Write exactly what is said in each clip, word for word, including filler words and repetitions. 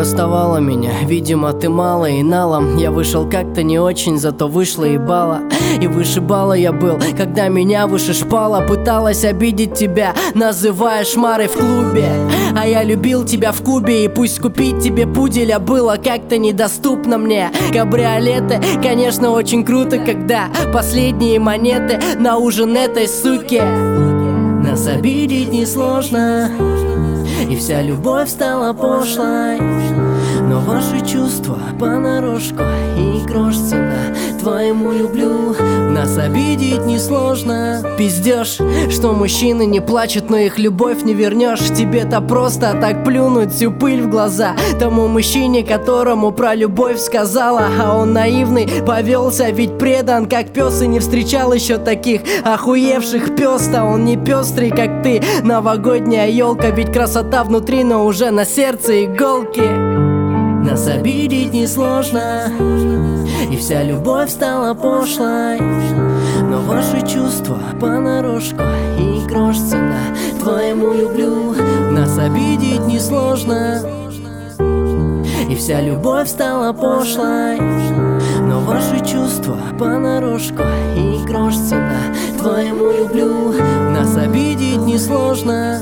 доставала меня, видимо, ты мало и налом. Я вышел как-то не очень, зато вышла и бала. И вышибала я был, когда меня выше шпала. Пыталась обидеть тебя, называя шмарой в клубе. А я любил тебя в Кубе, и пусть купить тебе пуделя было как-то недоступно мне. Кабриолеты, конечно, очень круто, когда последние монеты на ужин этой суки. Нас обидеть несложно, и вся любовь стала пошлой. Но ваши чувства понарошку, и грош цена твоему люблю. Нас обидеть несложно. Пиздёшь, что мужчины не плачут, но их любовь не вернешь. Тебе-то просто так плюнуть всю пыль в глаза тому мужчине, которому про любовь сказала. А он наивный повелся, ведь предан как пес, и не встречал еще таких охуевших пес-то. Он не пестрый, как ты, новогодняя елка, ведь красота внутри, но уже на сердце иголки. Нас обидеть несложно, и вся любовь стала пошлой. Но ваши чувства понарошку, и грош цена твоему люблю. Нас обидеть несложно, и вся любовь стала пошлой. Но ваши чувства понарошку, и грош цена твоему люблю. Нас обидеть несложно.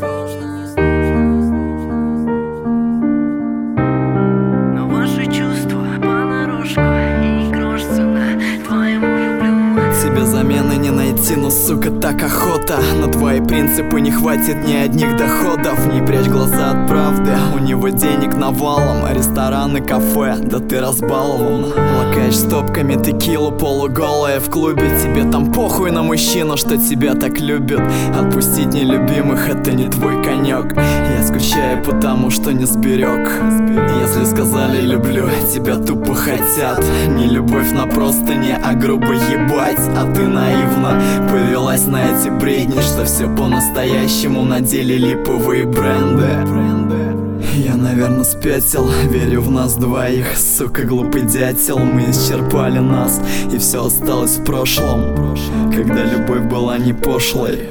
Тебе замены не найти, но, сука, так охота. На твои принципы не хватит ни одних доходов. Не прячь глаза от правды, у него денег навалом. Рестораны, кафе, да ты разбалован. Лакаешь стопками текилу полуголая в клубе. Тебе там похуй на мужчину, что тебя так любит. Отпустить нелюбимых — это не твой конек. Я скучаю, потому что не сберег. Если сказали люблю, тебя тупо хотят. Не любовь на простыне, а грубо ебать. А ты наивно повелась на эти бредни, что все по-настоящему, на деле липовые бренды. Я, наверное, спятил, верю в нас двоих. Сука, глупый дятел, мы исчерпали нас, и все осталось в прошлом, когда любовь была не пошлой.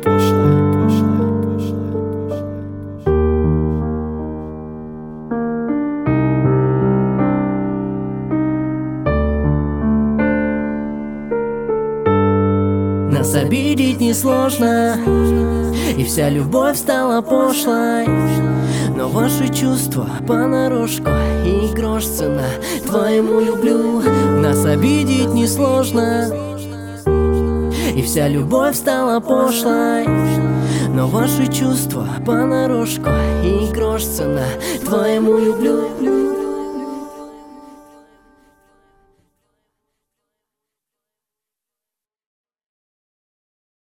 Нас обидеть несложно, и вся любовь стала пошлой. Но ваши чувства понарошку, и грош цена твоему люблю. Нас обидеть несложно, и вся любовь стала пошлой. Но ваши чувства понарошку, и грош цена твоему люблю.